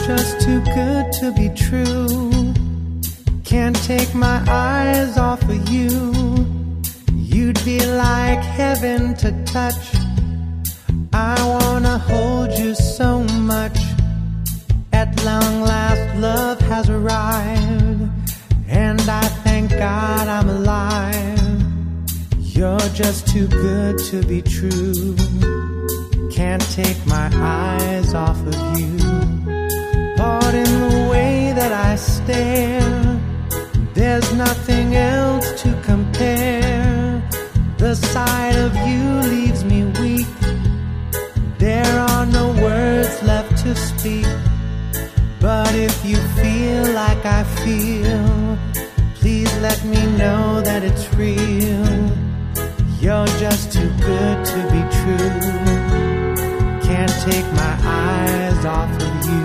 just too good to be true. Can't take my eyes off of you. You'd be like heaven to touch. I wanna hold you so much. At long last, love has arrived, and I thank God I'm alive. You're just too good to be true. Can't take my eyes off of you. Pardon the way that I stare. There's nothing else to compare. The sight of you leaves me weak. There are no words left to speak. But if you feel like I feel, please let me know that it's real. You're just too good to be true. Can't take my eyes off of you.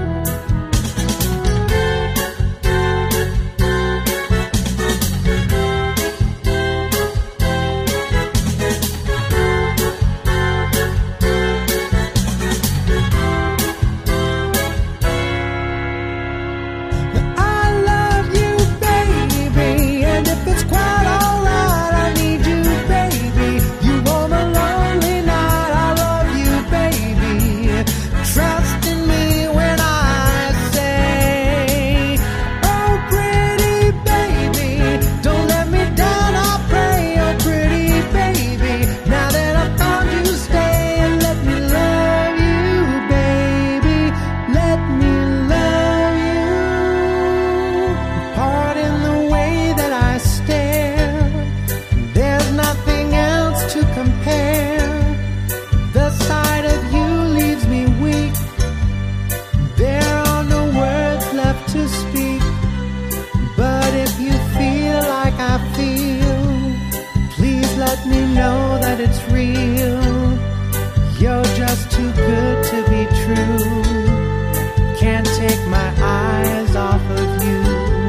Let me know that it's real. You're just too good to be true. Can't take my eyes off of you.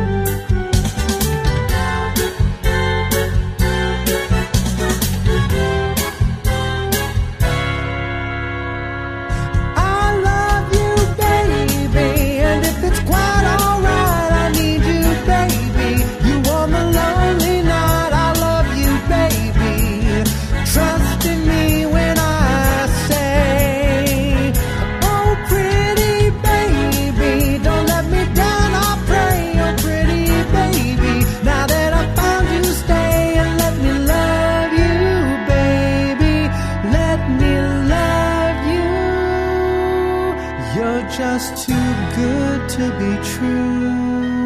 I love you, baby, and if it's quite alright, I need you, baby. You warm the lonely night. I love you, baby. Trust in me when I say, oh pretty baby, don't let me down, I pray, oh pretty baby. Now that I found you, stay and let me love you, baby. Let me love you. You're just too good to be true.